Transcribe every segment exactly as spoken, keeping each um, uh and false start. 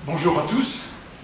Bonjour à tous.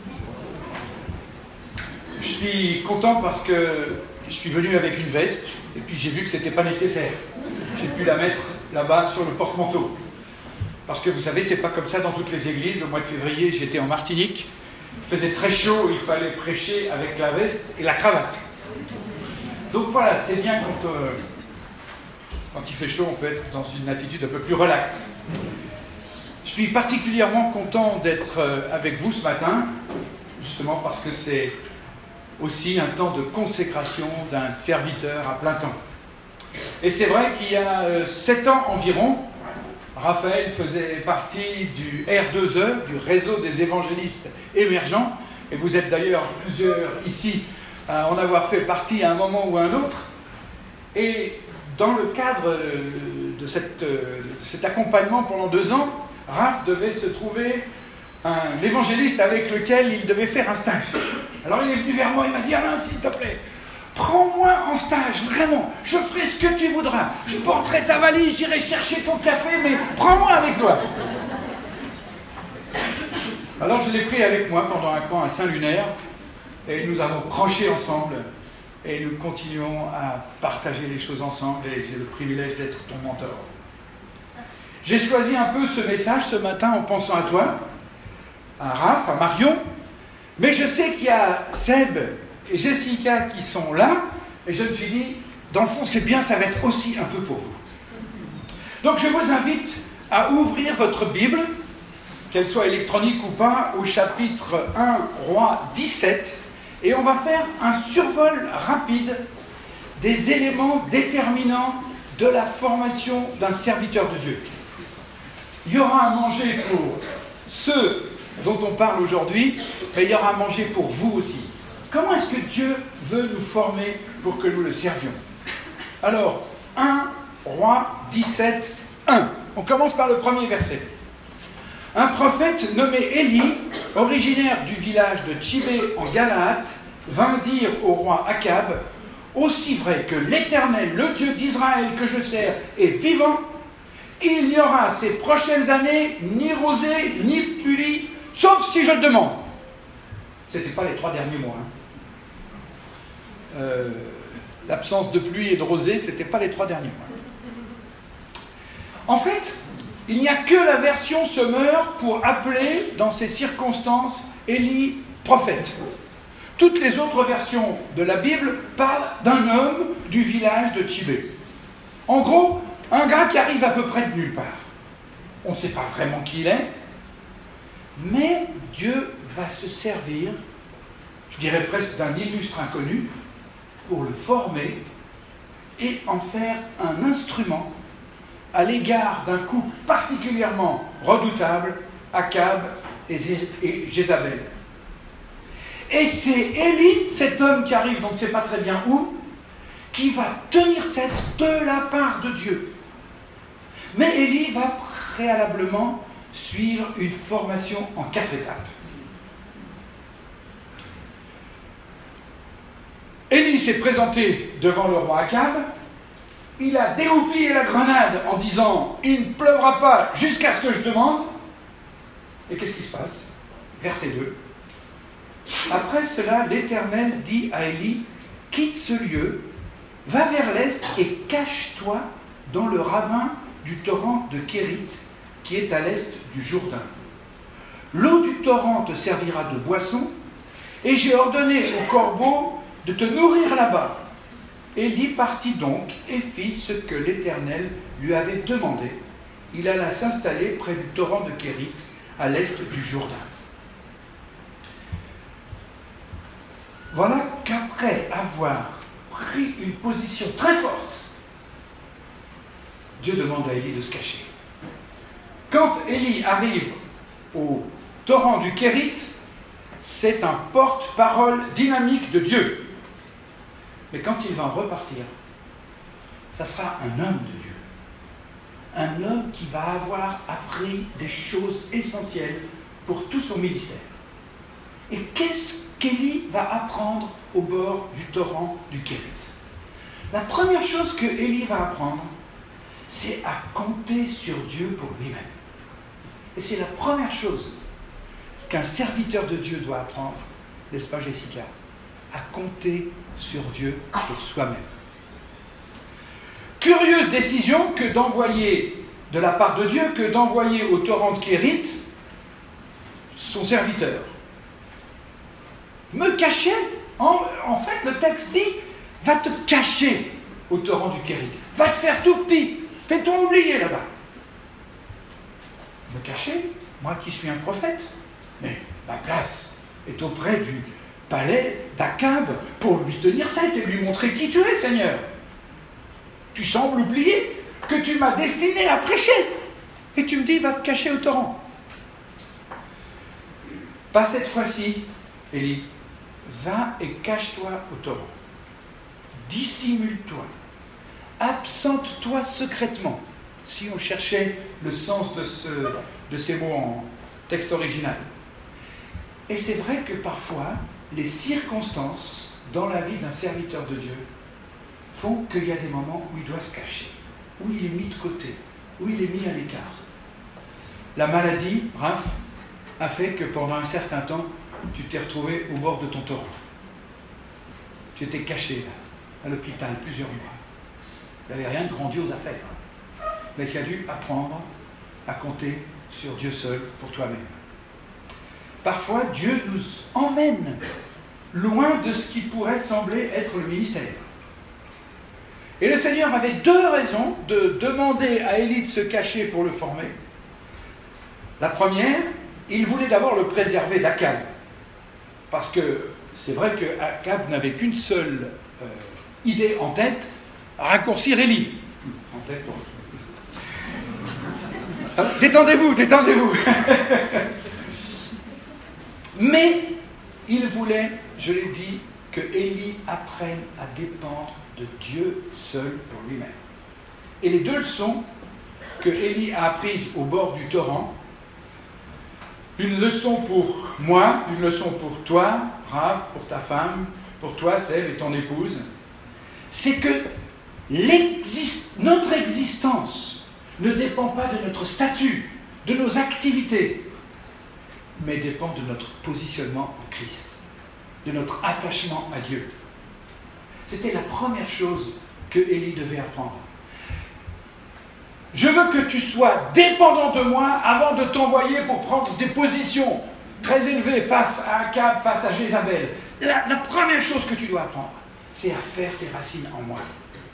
Je suis content parce que je suis venu avec une veste et puis j'ai vu que ce n'était pas nécessaire. J'ai pu la mettre là-bas sur le porte-manteau. Parce que vous savez, c'est pas comme ça dans toutes les églises. Au mois de février, j'étais en Martinique. Il faisait très chaud, il fallait prêcher avec la veste et la cravate. Donc voilà, c'est bien quand, euh, quand il fait chaud, on peut être dans une attitude un peu plus relaxe. Je suis particulièrement content d'être avec vous ce matin, justement parce que c'est aussi un temps de consécration d'un serviteur à plein temps. Et c'est vrai qu'il y a sept ans environ, Raphaël faisait partie du R deux E, du réseau des évangélistes émergents, et vous êtes d'ailleurs plusieurs ici à en avoir fait partie à un moment ou à un autre. Et dans le cadre de, cette, de cet accompagnement pendant deux ans, Raph devait se trouver un évangéliste avec lequel il devait faire un stage. Alors il est venu vers moi, il m'a dit « Alain, s'il te plaît, prends-moi en stage, vraiment, je ferai ce que tu voudras. Je porterai ta valise, j'irai chercher ton café, mais prends-moi avec toi. » Alors je l'ai pris avec moi pendant un camp à Saint-Lunaire, et nous avons branché ensemble, et nous continuons à partager les choses ensemble, et j'ai le privilège d'être ton mentor. J'ai choisi un peu ce message ce matin en pensant à toi, à Raph, à Marion, mais je sais qu'il y a Seb et Jessica qui sont là, et je me suis dit, dans le fond, c'est bien, ça va être aussi un peu pour vous. Donc je vous invite à ouvrir votre Bible, qu'elle soit électronique ou pas, au chapitre un, Rois dix-sept, et on va faire un survol rapide des éléments déterminants de la formation d'un serviteur de Dieu. Il y aura à manger pour ceux dont on parle aujourd'hui, mais il y aura à manger pour vous aussi. Comment est-ce que Dieu veut nous former pour que nous le servions? Alors, un Rois dix-sept, un. On commence par le premier verset. Un prophète nommé Élie, originaire du village de Tchibé en Galaad, vint dire au roi Akab, « Aussi vrai que l'Éternel, le Dieu d'Israël que je sers, est vivant, il n'y aura ces prochaines années ni rosée, ni pluie, sauf si je demande. » Ce n'était pas les trois derniers mois. Hein. Euh, l'absence de pluie et de rosée, ce n'était pas les trois derniers mois. En fait, il n'y a que la version Semeur pour appeler, dans ces circonstances, Élie prophète. Toutes les autres versions de la Bible parlent d'un homme du village de Tchibé. En gros, un gars qui arrive à peu près de nulle part. On ne sait pas vraiment qui il est, mais Dieu va se servir, je dirais presque d'un illustre inconnu, pour le former et en faire un instrument à l'égard d'un couple particulièrement redoutable, Akab et Jézabel. Et c'est Élie, cet homme qui arrive, on ne sait pas très bien où, qui va tenir tête de la part de Dieu. Mais Élie va préalablement suivre une formation en quatre étapes. Élie s'est présenté devant le roi Akab, il a dégoupillé la grenade en disant « Il ne pleuvra pas jusqu'à ce que je demande ». Et qu'est-ce qui se passe? Verset deux. Après cela, l'Éternel dit à Élie « Quitte ce lieu, va vers l'est et cache-toi dans le ravin du torrent de Kérit, qui est à l'est du Jourdain. L'eau du torrent te servira de boisson, et j'ai ordonné au corbeau de te nourrir là-bas. » Élie partit donc et fit ce que l'Éternel lui avait demandé. Il alla s'installer près du torrent de Kérit, à l'est du Jourdain. Voilà qu'après avoir pris une position très forte, Dieu demande à Élie de se cacher. Quand Élie arrive au torrent du Kérit, c'est un porte-parole dynamique de Dieu. Mais quand il va en repartir, ça sera un homme de Dieu. Un homme qui va avoir appris des choses essentielles pour tout son ministère. Et qu'est-ce qu'Élie va apprendre au bord du torrent du Kérit? La première chose que Élie va apprendre, c'est à compter sur Dieu pour lui-même. Et c'est la première chose qu'un serviteur de Dieu doit apprendre, n'est-ce pas Jessica, à compter sur Dieu pour soi-même. Curieuse décision que d'envoyer, de la part de Dieu, que d'envoyer au torrent de Kérit son serviteur. Me cacher, en, en fait le texte dit, va te cacher au torrent du Kérit, va te faire tout petit, fais-toi oublier là-bas. Me cacher, moi qui suis un prophète, mais ma place est auprès du palais d'Akab pour lui tenir tête et lui montrer qui tu es, Seigneur. Tu sembles oublier que tu m'as destiné à prêcher. Et tu me dis, va te cacher au torrent. Pas cette fois-ci, Élie. Va et cache-toi au torrent. Dissimule-toi. Absente-toi secrètement. Si on cherchait le sens de, ce, de ces mots en texte original. Et c'est vrai que parfois, les circonstances dans la vie d'un serviteur de Dieu font qu'il y a des moments où il doit se cacher, où il est mis de côté, où il est mis à l'écart. La maladie, Raph, a fait que pendant un certain temps, tu t'es retrouvé au bord de ton torrent. Tu étais caché là, à l'hôpital plusieurs mois. Il n'y avait rien de grandiose à faire. Mais tu as dû apprendre à compter sur Dieu seul pour toi-même. Parfois, Dieu nous emmène loin de ce qui pourrait sembler être le ministère. Et le Seigneur avait deux raisons de demander à Élie de se cacher pour le former. La première, il voulait d'abord le préserver d'Akab. Parce que c'est vrai qu'Akab n'avait qu'une seule euh, idée en tête, raccourcir Élie. En tête, bon. Ah, détendez-vous, détendez-vous. Mais il voulait, je l'ai dit, que Élie apprenne à dépendre de Dieu seul pour lui-même. Et les deux leçons que Élie a apprises au bord du torrent, une leçon pour moi, une leçon pour toi, Raph, pour ta femme, pour toi, Sève, et ton épouse, c'est que l'exist- notre existence ne dépend pas de notre statut, de nos activités, mais dépend de notre positionnement en Christ, de notre attachement à Dieu. C'était la première chose que Élie devait apprendre. Je veux que tu sois dépendant de moi avant de t'envoyer pour prendre des positions très élevées face à Akab, face à Jézabel. La, la première chose que tu dois apprendre, c'est à faire tes racines en moi.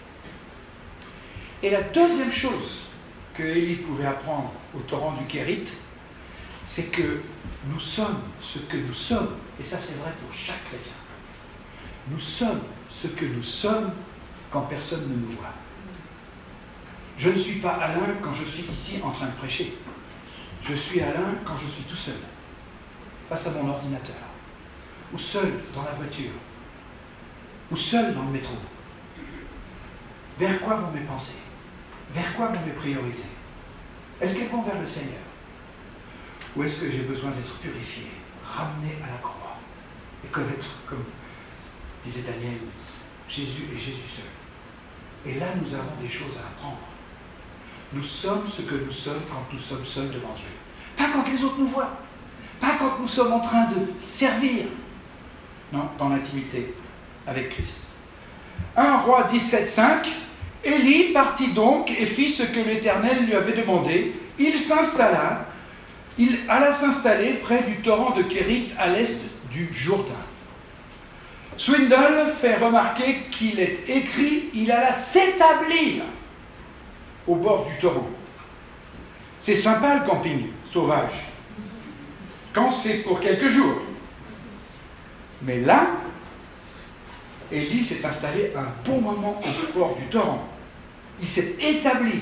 Et la deuxième chose que Élie pouvait apprendre au torrent du Kérit, c'est que nous sommes ce que nous sommes, et ça c'est vrai pour chaque chrétien. Nous sommes ce que nous sommes quand personne ne nous voit. Je ne suis pas Alain quand je suis ici en train de prêcher. Je suis Alain quand je suis tout seul, face à mon ordinateur, ou seul dans la voiture, ou seul dans le métro. Vers quoi vont mes pensées? Vers quoi vont mes priorités? Est-ce qu'elles vont vers le Seigneur? Ou est-ce que j'ai besoin d'être purifié, ramené à la croix, et connaître, comme disait Daniel, Jésus et Jésus seul? Et là, nous avons des choses à apprendre. Nous sommes ce que nous sommes quand nous sommes seuls devant Dieu. Pas quand les autres nous voient. Pas quand nous sommes en train de servir. Non, dans l'intimité avec Christ. un Roi dix-sept, cinq. Élie partit donc et fit ce que l'Éternel lui avait demandé. Il s'installa, il alla s'installer près du torrent de Kérit à l'est du Jourdain. Swindoll fait remarquer qu'il est écrit, il alla s'établir au bord du torrent. C'est sympa le camping sauvage, quand c'est pour quelques jours. Mais là, Élie s'est installé un bon moment au bord du torrent. Il s'est établi.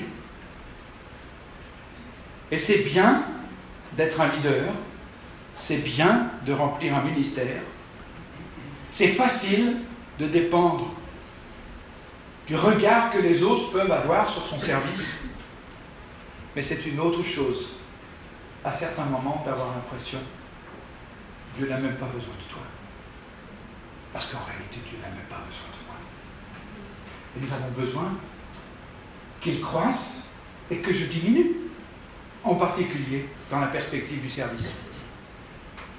Et c'est bien d'être un leader, c'est bien de remplir un ministère, c'est facile de dépendre du regard que les autres peuvent avoir sur son service, mais c'est une autre chose, à certains moments, d'avoir l'impression que Dieu n'a même pas besoin de toi. Parce qu'en réalité, Dieu n'a même pas besoin de moi. Et nous avons besoin qu'il croisse et que je diminue, en particulier dans la perspective du service.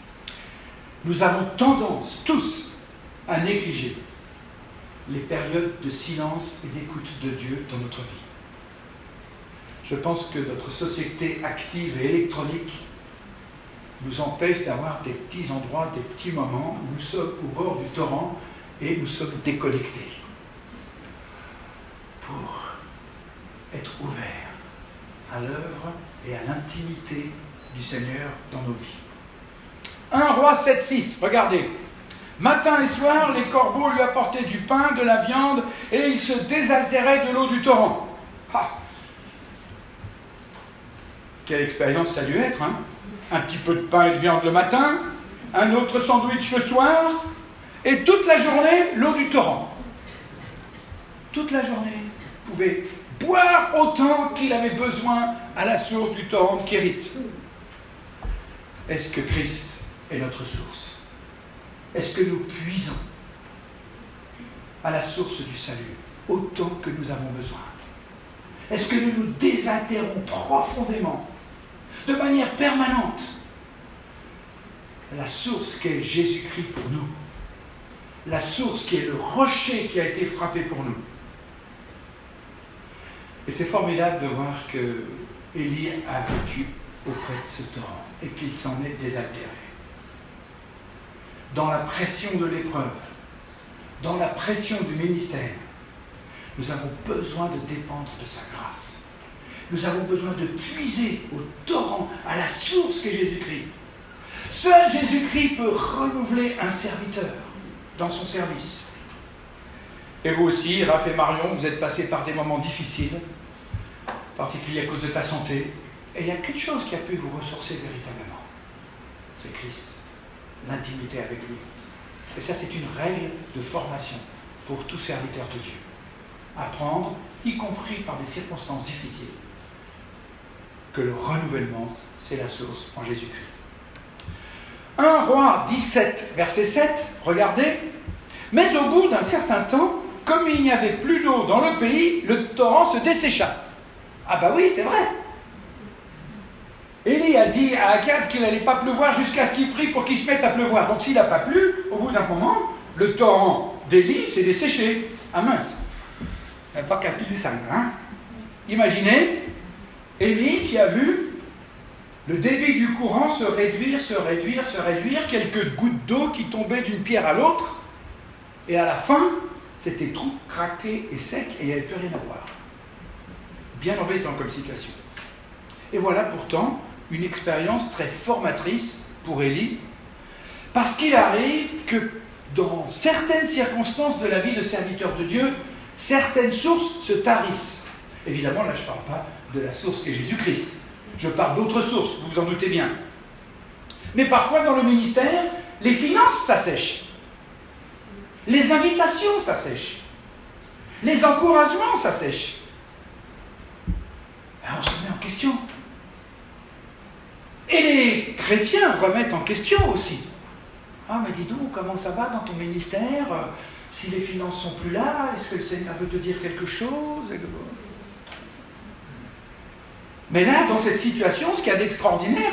nous avons tendance, tous, à négliger les périodes de silence et d'écoute de Dieu dans notre vie. Je pense que notre société active et électronique nous empêche d'avoir des petits endroits, des petits moments où nous sommes au bord du torrent et nous sommes déconnectés pour être ouverts à l'œuvre et à l'intimité du Seigneur dans nos vies. un Roi sept six, regardez. Matin et soir, les corbeaux lui apportaient du pain, de la viande, et il se désaltérait de l'eau du torrent. Ah. Quelle expérience ça a dû être, hein? Un petit peu de pain et de viande le matin, un autre sandwich le soir, et toute la journée, l'eau du torrent. Toute la journée, il pouvait boire autant qu'il avait besoin à la source du torrent de Kérit. Est-ce que Christ est notre source? Est-ce que nous puisons à la source du salut autant que nous avons besoin? Est-ce que nous nous désaltérons profondément, de manière permanente, la source qu'est Jésus-Christ pour nous, la source qui est le rocher qui a été frappé pour nous? Et c'est formidable de voir que Élie a vécu auprès de ce torrent et qu'il s'en est désaltéré. Dans la pression de l'épreuve, dans la pression du ministère, nous avons besoin de dépendre de sa grâce. Nous avons besoin de puiser au torrent, à la source qu'est Jésus-Christ. Seul Jésus-Christ peut renouveler un serviteur dans son service. Et vous aussi, Raph et Marion, vous êtes passés par des moments difficiles, en particulier à cause de ta santé. Et il n'y a qu'une chose qui a pu vous ressourcer véritablement. C'est Christ. L'intimité avec lui. Et ça, c'est une règle de formation pour tout serviteur de Dieu. Apprendre, y compris par des circonstances difficiles, que le renouvellement, c'est la source en Jésus-Christ. un Roi dix-sept, verset sept, regardez. Mais au bout d'un certain temps, comme il n'y avait plus d'eau dans le pays, le torrent se dessécha. Ah bah oui, c'est vrai. Élie a dit à Akab qu'il n'allait pas pleuvoir jusqu'à ce qu'il prie pour qu'il se mette à pleuvoir. Donc s'il n'a pas plu, au bout d'un moment, le torrent d'Élie s'est desséché. Ah mince, il n'y a pas qu'à piler ça, hein. Imaginez, Élie qui a vu le débit du courant se réduire, se réduire, se réduire, quelques gouttes d'eau qui tombaient d'une pierre à l'autre, et à la fin, c'était tout craqué et sec et il n'y avait plus rien à boire. Bien embêtant comme situation. Et voilà pourtant une expérience très formatrice pour Élie, parce qu'il arrive que dans certaines circonstances de la vie de serviteur de Dieu, certaines sources se tarissent. Évidemment, là je ne parle pas de la source qu'est Jésus-Christ, je parle d'autres sources, vous vous en doutez bien. Mais parfois dans le ministère, les finances s'assèchent, les invitations s'assèchent, les encouragements s'assèchent. Alors on se met en question. Et les chrétiens remettent en question aussi. Ah, mais dis donc, comment ça va dans ton ministère? Si les finances sont plus là, est-ce que le Seigneur veut te dire quelque chose? Mais là, dans cette situation, ce qu'il y a d'extraordinaire,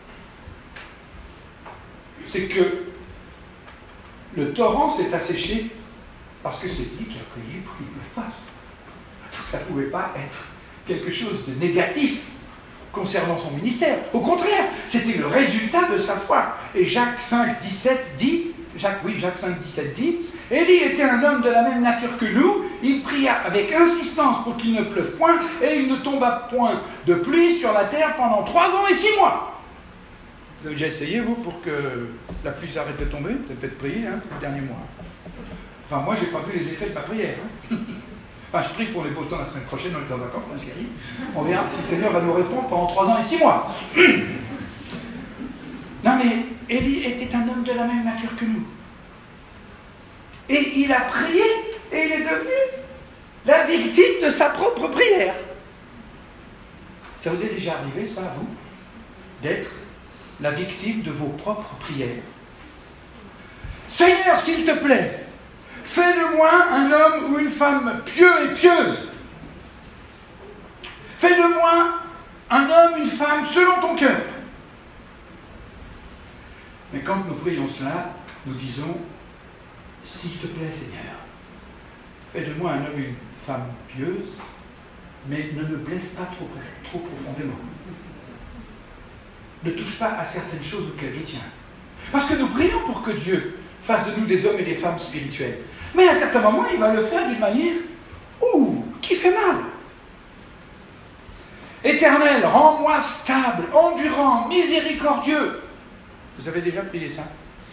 c'est que le torrent s'est asséché parce que c'est lui qui a prié pour qu'il ne pleuve pas. Donc ça ne pouvait pas être quelque chose de négatif concernant son ministère. Au contraire, c'était le résultat de sa foi. Et Jacques cinq, dix-sept dit, Jacques, oui, Jacques cinq, dix-sept dit, Élie était un homme de la même nature que nous, il pria avec insistance pour qu'il ne pleuve point, et il ne tomba point de pluie sur la terre pendant trois ans et six mois. Vous avez déjà essayé, vous, pour que la pluie s'arrête de tomber? Vous avez peut-être prié, hein, les derniers mois. Enfin, moi, je n'ai pas vu les effets de ma prière. Hein. Enfin, je prie pour les beaux temps la semaine prochaine, on est en vacances, hein, chérie. On verra si le Seigneur va nous répondre pendant trois ans et six mois. Non, mais Élie était un homme de la même nature que nous. Et il a prié, et il est devenu la victime de sa propre prière. Ça vous est déjà arrivé, ça, vous, d'être la victime de vos propres prières? Seigneur, s'il te plaît, fais de moi un homme ou une femme pieux et pieuse. Fais de moi un homme, une femme selon ton cœur. Mais quand nous prions cela, nous disons, s'il te plaît Seigneur, fais de moi un homme et une femme pieuse, mais ne me blesse pas trop, trop profondément. Ne touche pas à certaines choses auxquelles je tiens. Parce que nous prions pour que Dieu fasse de nous des hommes et des femmes spirituels. Mais à un certain moment, il va le faire d'une manière ouh, qui fait mal. Éternel, rends-moi stable, endurant, miséricordieux. Vous avez déjà prié ça?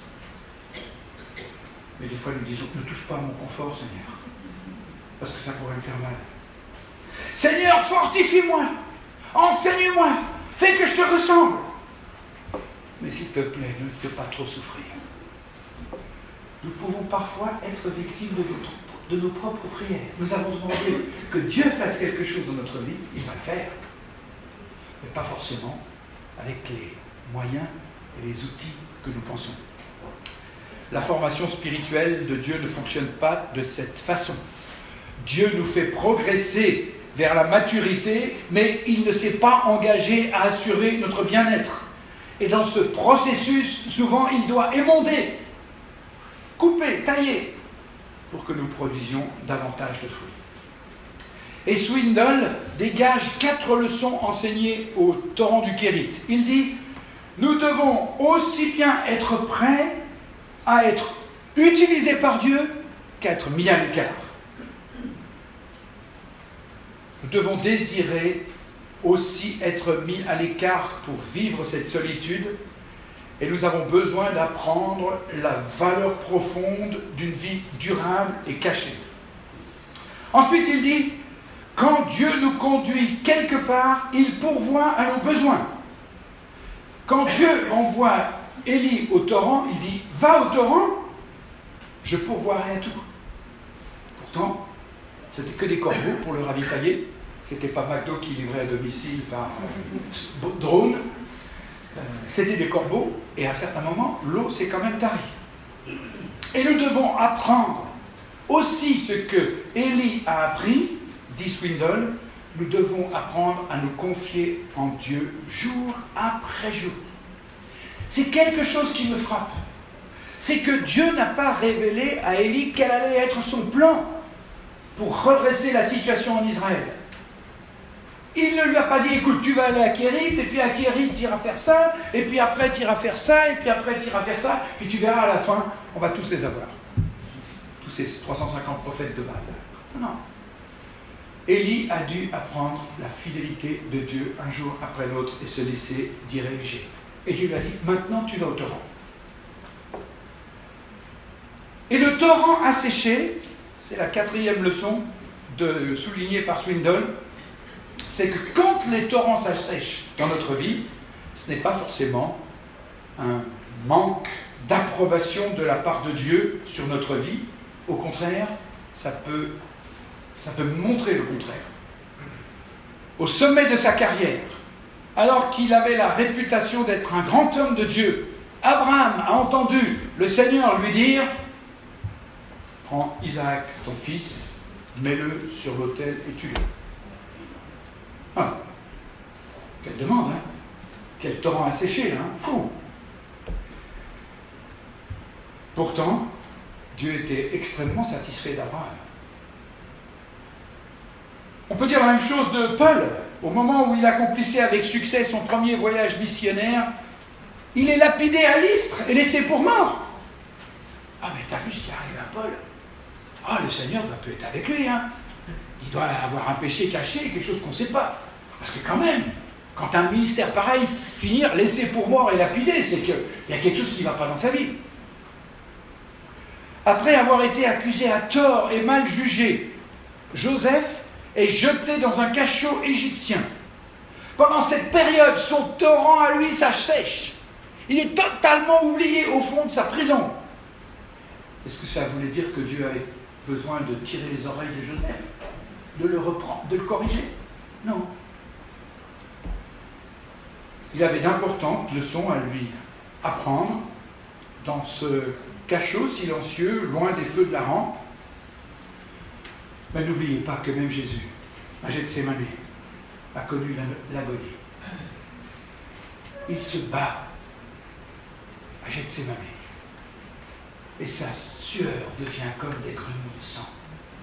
Mais des fois, nous disons, ne touche pas à mon confort, Seigneur, parce que ça pourrait me faire mal. Seigneur, fortifie-moi, enseigne-moi, fais que je te ressemble. Mais s'il te plaît, ne me fais pas trop souffrir. Nous pouvons parfois être victimes de, notre, de nos propres prières. Nous avons demandé que Dieu fasse quelque chose dans notre vie, il va le faire. Mais pas forcément avec les moyens et les outils que nous pensons. La formation spirituelle de Dieu ne fonctionne pas de cette façon. Dieu nous fait progresser vers la maturité, mais il ne s'est pas engagé à assurer notre bien-être. Et dans ce processus, souvent, il doit émonder, couper, tailler, pour que nous produisions davantage de fruits. Et Swindoll dégage quatre leçons enseignées au torrent du Kérit. Il dit, nous devons aussi bien être prêts à être utilisés par Dieu qu'à être mis à l'écart. Nous devons désirer aussi être mis à l'écart pour vivre cette solitude, et nous avons besoin d'apprendre la valeur profonde d'une vie durable et cachée. Ensuite, il dit, quand Dieu nous conduit quelque part, il pourvoit à nos besoins. Quand Dieu envoie Élie au torrent, il dit, va au torrent, je pourvoirai à tout. Pourtant, c'était que des corbeaux pour le ravitailler. C'était pas McDo qui livrait à domicile par euh, drone. Euh, c'était des corbeaux, et à certains moments, l'eau s'est quand même tarie. Et nous devons apprendre aussi ce que Élie a appris, dit Swindoll, nous devons apprendre à nous confier en Dieu jour après jour. C'est quelque chose qui me frappe. C'est que Dieu n'a pas révélé à Élie quel allait être son plan pour redresser la situation en Israël. Il ne lui a pas dit, écoute, tu vas aller à Kérit, et puis à Kérit, tu iras faire ça, et puis après, tu iras faire ça, et puis après, tu iras faire ça, puis tu verras à la fin, on va tous les avoir. Tous ces trois cent cinquante prophètes de Baal. Non. Élie a dû apprendre la fidélité de Dieu un jour après l'autre et se laisser diriger. Et Dieu lui a dit, maintenant tu vas au torrent. Et le torrent a séché, c'est la quatrième leçon de, soulignée par Swindoll, c'est que quand les torrents s'assèchent dans notre vie, ce n'est pas forcément un manque d'approbation de la part de Dieu sur notre vie. Au contraire, ça peut, ça peut montrer le contraire. Au sommet de sa carrière, alors qu'il avait la réputation d'être un grand homme de Dieu, Abraham a entendu le Seigneur lui dire, prends Isaac, ton fils, mets-le sur l'autel et tue-le. Ah, quelle demande, hein? Quel torrent asséché, hein? Fou! Pourtant, Dieu était extrêmement satisfait d'Abraham. On peut dire la même chose de Paul. Au moment où il accomplissait avec succès son premier voyage missionnaire, il est lapidé à l'Istre et laissé pour mort. Ah, mais t'as vu ce qui arrive à Paul? Ah, le Seigneur doit peut-être être avec lui, hein? Il doit avoir un péché caché, quelque chose qu'on ne sait pas. Parce que quand même, quand un ministère pareil finir laissé pour mort et lapidé, c'est qu'il y a quelque chose qui ne va pas dans sa vie. Après avoir été accusé à tort et mal jugé, Joseph est jeté dans un cachot égyptien. Pendant cette période, son torrent à lui s'assèche. Il est totalement oublié au fond de sa prison. Est-ce que ça voulait dire que Dieu avait besoin de tirer les oreilles de Joseph, de le reprendre, de le corriger? Non. Il avait d'importantes leçons à lui apprendre dans ce cachot silencieux, loin des feux de la rampe. Mais n'oubliez pas que même Jésus, à Gethsémani, a connu l'agonie. Il se bat à Gethsémani. et sa sueur devient comme des grumeaux de sang.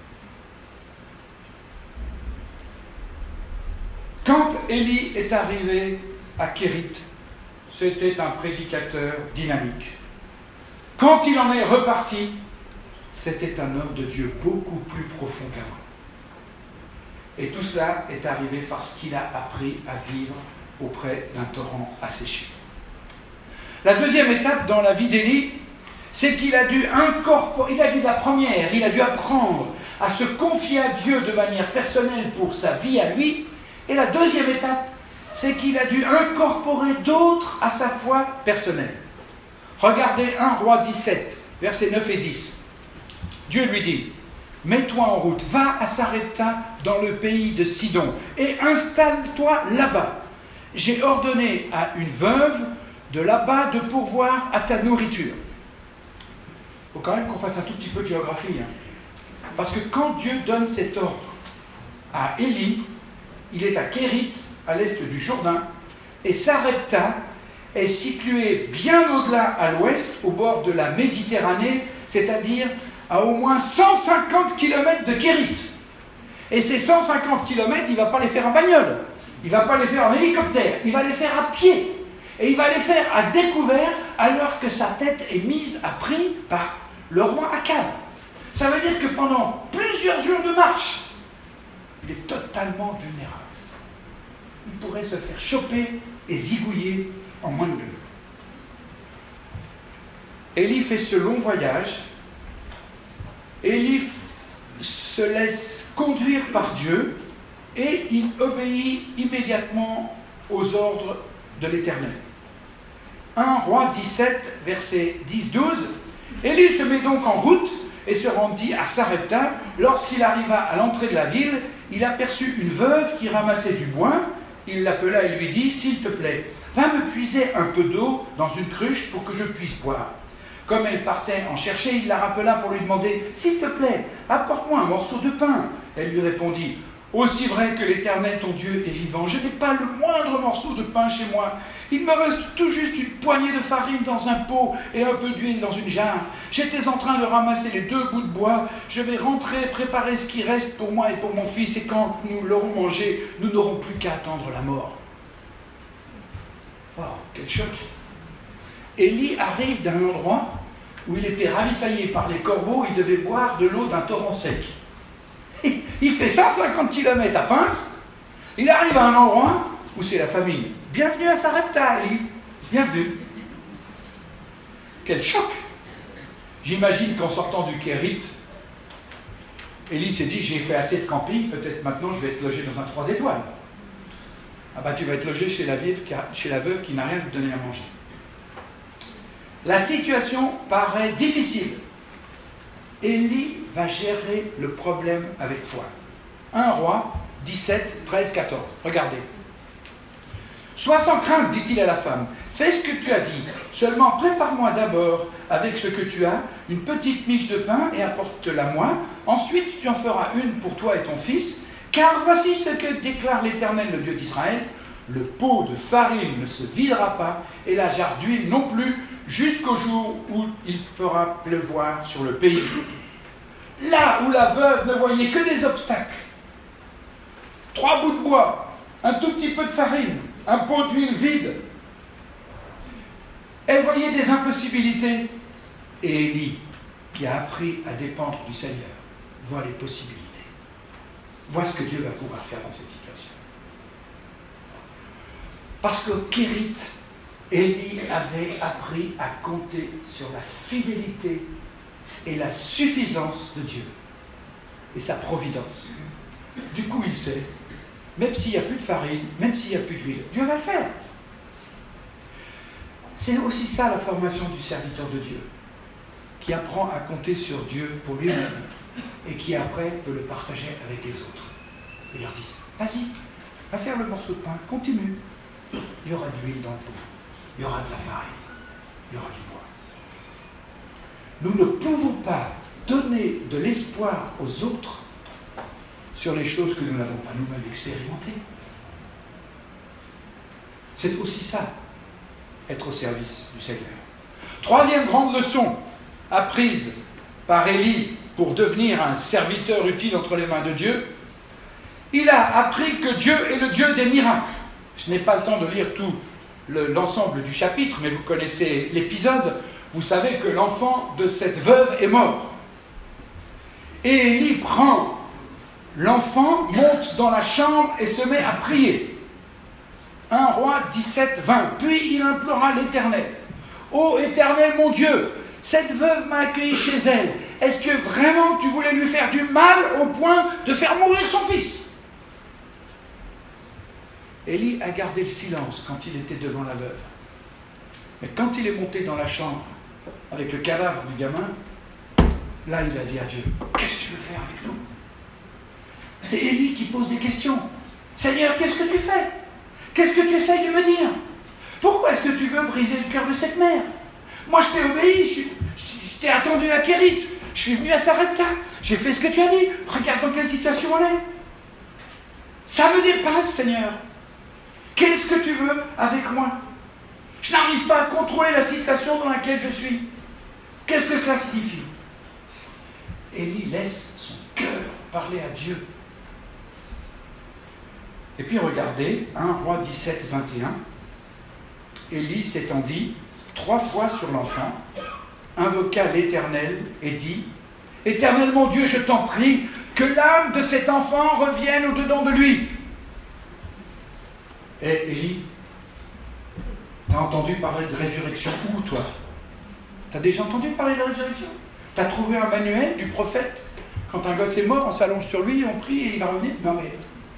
Quand Élie est arrivé à Kérit, c'était un prédicateur dynamique. Quand il en est reparti, c'était un homme de Dieu beaucoup plus profond qu'avant. Et tout cela est arrivé parce qu'il a appris à vivre auprès d'un torrent asséché. La deuxième étape dans la vie d'Élie, c'est qu'il a dû incorporer, il a dû la première, il a dû apprendre à se confier à Dieu de manière personnelle pour sa vie à lui. Et la deuxième étape, c'est qu'il a dû incorporer d'autres à sa foi personnelle. Regardez un Roi dix-sept, versets neuf et dix. Dieu lui dit, « Mets-toi en route, va à Sarepta dans le pays de Sidon et installe-toi là-bas. J'ai ordonné à une veuve de là-bas de pourvoir à ta nourriture. » Il faut quand même qu'on fasse un tout petit peu de géographie. Hein. Parce que quand Dieu donne cet ordre à Élie, il est à Kérit, à l'est du Jourdain, et Sarepta est situé bien au-delà à l'ouest, au bord de la Méditerranée, c'est-à-dire à au moins cent cinquante kilomètres de Kérit. Et ces cent cinquante kilomètres, il ne va pas les faire en bagnole, il ne va pas les faire en hélicoptère, il va les faire à pied. Et il va les faire à découvert alors que sa tête est mise à prix par le roi Akab. Ça veut dire que pendant plusieurs jours de marche, il est totalement vulnérable. Il pourrait se faire choper et zigouiller en moins de deux. Élie fait ce long voyage. Élie se laisse conduire par Dieu et il obéit immédiatement aux ordres de l'Éternel. un Roi dix-sept, versets dix à douze. Élie se met donc en route et se rendit à Sarepta. Lorsqu'il arriva à l'entrée de la ville, il aperçut une veuve qui ramassait du bois. Il l'appela et lui dit, « S'il te plaît, va me puiser un peu d'eau dans une cruche pour que je puisse boire. » Comme elle partait en chercher, il la rappela pour lui demander, « S'il te plaît, apporte-moi un morceau de pain. » Elle lui répondit, « Aussi vrai que l'Éternel ton Dieu est vivant, je n'ai pas le moindre morceau de pain chez moi. Il me reste tout juste une poignée de farine dans un pot et un peu d'huile dans une jarre. J'étais en train de ramasser les deux bouts de bois. Je vais rentrer, préparer ce qui reste pour moi et pour mon fils, et quand nous l'aurons mangé, nous n'aurons plus qu'à attendre la mort. » Wow, quel choc! Élie arrive d'un endroit où il était ravitaillé par les corbeaux, il devait boire de l'eau d'un torrent sec. Il fait cent cinquante kilomètres à pince, il arrive à un endroit où c'est la famille. Bienvenue à Sarepta, Élie. Bienvenue. Quel choc! J'imagine qu'en sortant du Kérit, Élie s'est dit, j'ai fait assez de camping, peut-être maintenant je vais être logé dans un trois étoiles. Ah bah tu vas être logé chez la, veuve qui a, chez la veuve qui n'a rien à te donner à manger. La situation paraît difficile. Élie va gérer le problème avec foi. un Roi dix-sept, treize, quatorze. Regardez. « Sois sans crainte, dit-il à la femme, fais ce que tu as dit, seulement prépare-moi d'abord avec ce que tu as, une petite miche de pain et apporte-la moi, ensuite tu en feras une pour toi et ton fils, car voici ce que déclare l'Éternel, le Dieu d'Israël, le pot de farine ne se videra pas et la jarre d'huile non plus, jusqu'au jour où il fera pleuvoir sur le pays. » Là où la veuve ne voyait que des obstacles, trois bouts de bois, un tout petit peu de farine, un pot d'huile vide, elle voyait des impossibilités. Et Élie, qui a appris à dépendre du Seigneur, voit les possibilités. Voit ce que Dieu va pouvoir faire dans cette situation. Parce qu'au Kérit, Élie avait appris à compter sur la fidélité et la suffisance de Dieu et sa providence. Du coup, il sait, même s'il n'y a plus de farine, même s'il n'y a plus d'huile, Dieu va le faire. C'est aussi ça la formation du serviteur de Dieu, qui apprend à compter sur Dieu pour lui-même et qui après peut le partager avec les autres. Il leur dit, vas-y, va faire le morceau de pain, continue. Il y aura de l'huile dans le pot, il y aura de la farine, il y aura du bois. Nous ne pouvons pas donner de l'espoir aux autres sur les choses que nous n'avons pas nous-mêmes expérimentées. C'est aussi ça, être au service du Seigneur. Troisième grande leçon a prise par Élie pour devenir un serviteur utile entre les mains de Dieu, il a appris que Dieu est le Dieu des miracles. Je n'ai pas le temps de lire tout le, l'ensemble du chapitre, mais vous connaissez l'épisode. Vous savez que l'enfant de cette veuve est mort. Et Élie prend l'enfant, monte dans la chambre et se met à prier. un Roi dix-sept, vingt. Puis il implora l'Éternel. « Ô Éternel mon Dieu, cette veuve m'a accueilli chez elle. Est-ce que vraiment tu voulais lui faire du mal au point de faire mourir son fils ?» Élie a gardé le silence quand il était devant la veuve. Mais quand il est monté dans la chambre avec le cadavre du gamin, là il a dit à Dieu, « Qu'est-ce que tu veux faire avec nous ?» C'est Élie qui pose des questions. « Seigneur, qu'est-ce que tu fais? Qu'est-ce que tu essayes de me dire? Pourquoi est-ce que tu veux briser le cœur de cette mère? Moi je t'ai obéi, je, je, je t'ai attendu à Kérit, je suis venu à Sarepta, j'ai fait ce que tu as dit, regarde dans quelle situation elle est. Ça me dépasse, Seigneur. Qu'est-ce que tu veux avec moi? Je n'arrive pas à contrôler la situation dans laquelle je suis. Qu'est-ce que cela signifie? » Élie laisse son cœur parler à Dieu. Et puis regardez, un Roi dix-sept, vingt et un, Élie s'étendit trois fois sur l'enfant, invoqua l'Éternel et dit, « Éternel mon Dieu, je t'en prie, que l'âme de cet enfant revienne au-dedans de lui. » Et Élie, t'as entendu parler de résurrection où, toi? T'as déjà entendu parler de résurrection? T'as trouvé un manuel du prophète? Quand un gosse est mort, on s'allonge sur lui, on prie et il va revenir? Non mais...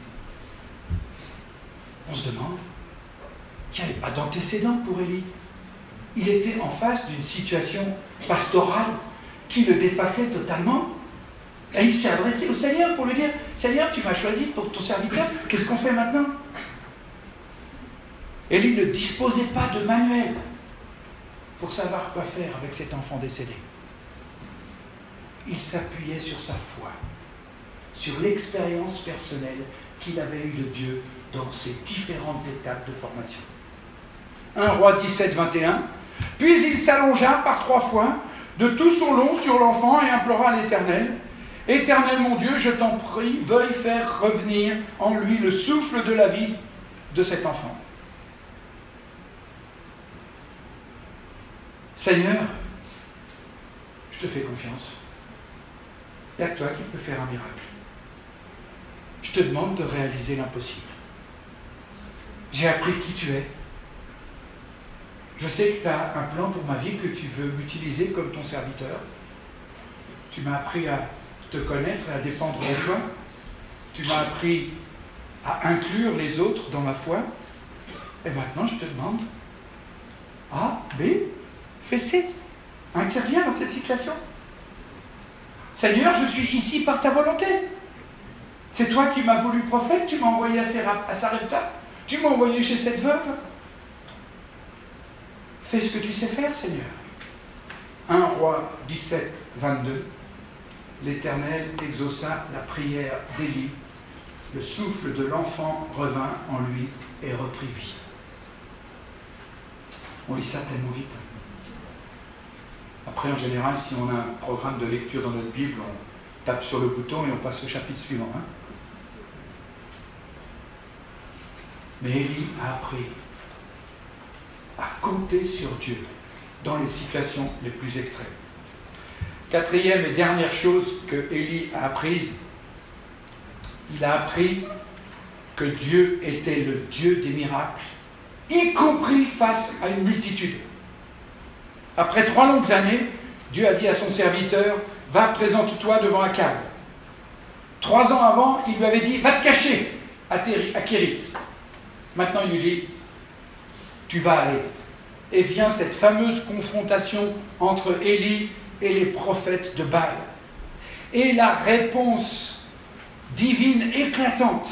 On se demande, il n'y avait pas d'antécédent pour Élie. Il était en face d'une situation pastorale qui le dépassait totalement. Et il s'est adressé au Seigneur pour lui dire, « Seigneur, tu m'as choisi pour ton serviteur, qu'est-ce qu'on fait maintenant ?» Élie ne disposait pas de manuel pour savoir quoi faire avec cet enfant décédé. Il s'appuyait sur sa foi, sur l'expérience personnelle qu'il avait eue de Dieu dans ces différentes étapes de formation. un Roi dix-sept, vingt et un. Puis il s'allongea par trois fois de tout son long sur l'enfant et implora l'Éternel. « Éternel mon Dieu, je t'en prie, veuille faire revenir en lui le souffle de la vie de cet enfant. » Seigneur, je te fais confiance. Il n'y a que toi qui peux faire un miracle. Je te demande de réaliser l'impossible. J'ai appris qui tu es. Je sais que tu as un plan pour ma vie, que tu veux m'utiliser comme ton serviteur. Tu m'as appris à te connaître et à dépendre de toi. Tu m'as appris à inclure les autres dans ma foi. Et maintenant, je te demande A, B, fais C. Interviens dans cette situation. Seigneur, je suis ici par ta volonté. C'est toi qui m'as voulu prophète, tu m'as envoyé à Sarepta, tu m'as envoyé chez cette veuve. Fais ce que tu sais faire, Seigneur. un Roi dix-sept, vingt-deux. L'Éternel exauça la prière d'Élie. Le souffle de l'enfant revint en lui et reprit vie. On lit ça tellement vite. Après, en général, si on a un programme de lecture dans notre Bible, on tape sur le bouton et on passe au chapitre suivant. Hein. Mais Élie a appris à compter sur Dieu dans les situations les plus extrêmes. Quatrième et dernière chose que Élie a apprise, il a appris que Dieu était le Dieu des miracles, y compris face à une multitude. Après trois longues années, Dieu a dit à son serviteur, « Va, présente-toi devant Akab. » Trois ans avant, il lui avait dit, « Va te cacher à Kérit. » Maintenant, il lui dit, « Tu vas aller. » Et vient cette fameuse confrontation entre Élie et les prophètes de Baal. Et la réponse divine éclatante.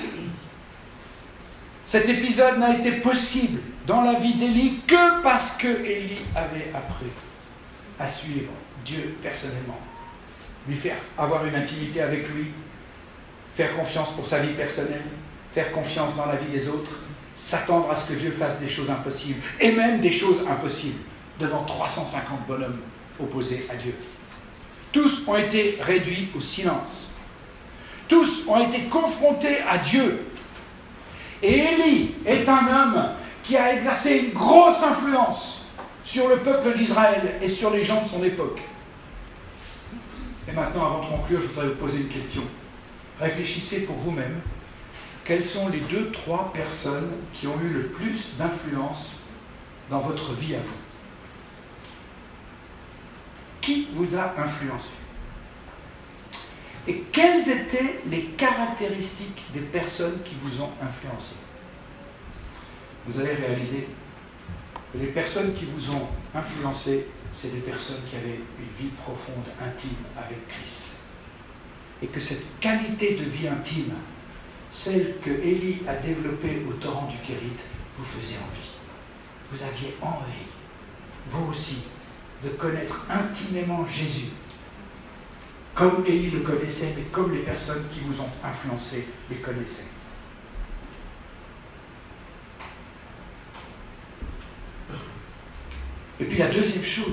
Cet épisode n'a été possible dans la vie d'Élie que parce que Élie avait appris à suivre Dieu personnellement, lui faire avoir une intimité avec lui, faire confiance pour sa vie personnelle, faire confiance dans la vie des autres, s'attendre à ce que Dieu fasse des choses impossibles, et même des choses impossibles, devant trois cent cinquante bonhommes opposés à Dieu. Tous ont été réduits au silence. Tous ont été confrontés à Dieu. Et Élie est un homme qui a exercé une grosse influence sur le peuple d'Israël et sur les gens de son époque. Et maintenant, avant de conclure, je voudrais vous poser une question. Réfléchissez pour vous-même. Quelles sont les deux, trois personnes qui ont eu le plus d'influence dans votre vie à vous? Qui vous a influencé? Et quelles étaient les caractéristiques des personnes qui vous ont influencé? Vous allez réaliser que les personnes qui vous ont influencé, c'est des personnes qui avaient une vie profonde, intime avec Christ. Et que cette qualité de vie intime, celle que Élie a développée au torrent du Kérit, vous faisait envie. Vous aviez envie, vous aussi, de connaître intimement Jésus, comme Élie le connaissait, mais comme les personnes qui vous ont influencé les connaissaient. Et puis la deuxième chose,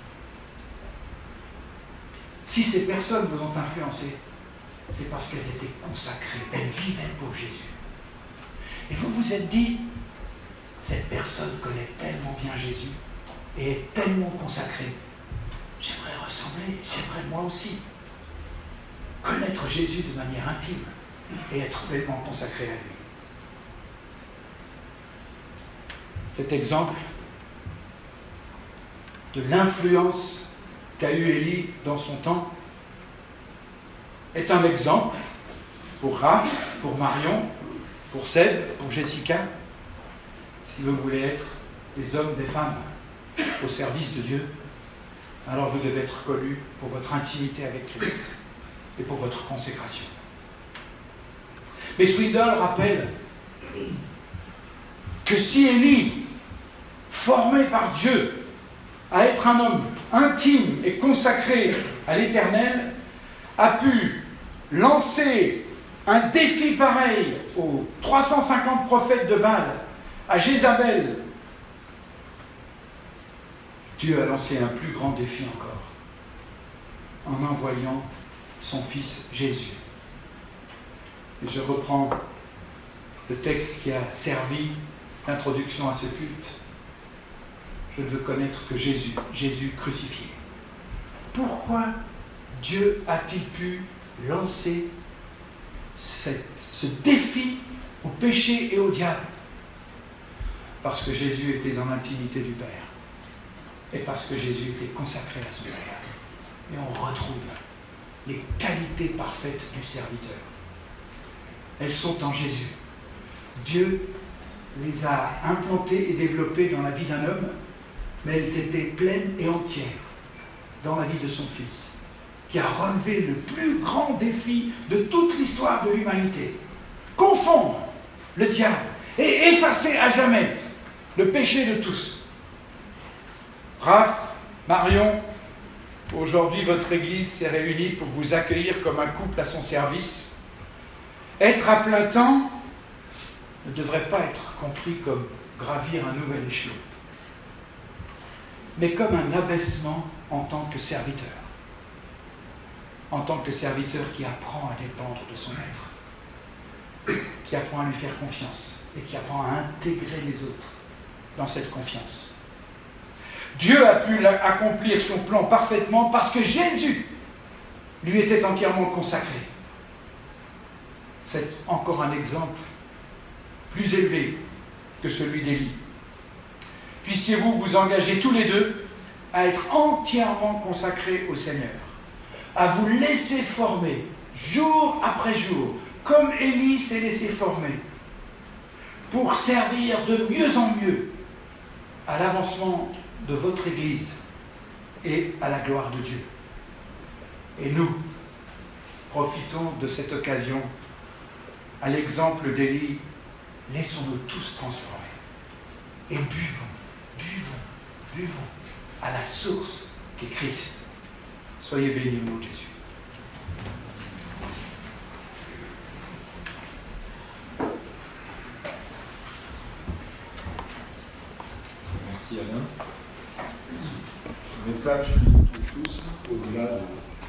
si ces personnes vous ont influencé, c'est parce qu'elles étaient consacrées, elles vivaient pour Jésus. Et vous vous êtes dit, cette personne connaît tellement bien Jésus et est tellement consacrée, j'aimerais ressembler, j'aimerais moi aussi connaître Jésus de manière intime et être pleinement consacré à lui. Cet exemple de l'influence qu'a eu Élie dans son temps est un exemple pour Raph, pour Marion, pour Seb, pour Jessica, si vous voulez être des hommes, des femmes au service de Dieu, alors vous devez être connus pour votre intimité avec Christ et pour votre consécration. Mais Swindoll rappelle que si Élie, formé par Dieu à être un homme intime et consacré à l'Éternel, a pu lancer un défi pareil aux trois cent cinquante prophètes de Baal, à Jézabel, Dieu a lancé un plus grand défi encore, en envoyant son fils Jésus. Et je reprends le texte qui a servi d'introduction à ce culte. Je ne veux connaître que Jésus, Jésus crucifié. Pourquoi Dieu a-t-il pu lancer cette, ce défi au péché et au diable? Parce que Jésus était dans l'intimité du Père. Et parce que Jésus était consacré à son Père. Et on retrouve les qualités parfaites du serviteur. Elles sont en Jésus. Dieu les a implantées et développées dans la vie d'un homme, mais elles étaient pleines et entières dans la vie de son Fils, qui a relevé le plus grand défi de toute l'histoire de l'humanité. Confondre le diable et effacer à jamais le péché de tous. Raph, Marion, aujourd'hui votre Église s'est réunie pour vous accueillir comme un couple à son service. Être à plein temps ne devrait pas être compris comme gravir un nouvel échelon, mais comme un abaissement en tant que serviteur, en tant que serviteur qui apprend à dépendre de son maître, qui apprend à lui faire confiance et qui apprend à intégrer les autres dans cette confiance. Dieu a pu accomplir son plan parfaitement parce que Jésus lui était entièrement consacré. C'est encore un exemple plus élevé que celui d'Élie. Puissiez-vous vous engager tous les deux à être entièrement consacrés au Seigneur, à vous laisser former jour après jour, comme Élie s'est laissé former, pour servir de mieux en mieux à l'avancement de votre Église et à la gloire de Dieu. Et nous, profitons de cette occasion, à l'exemple d'Élie, laissons-nous tous transformer et buvons, buvons, buvons à la source qui est Christ. Soyez bénis au nom de Jésus. Merci Alain. message qui nous touche tous, au-delà de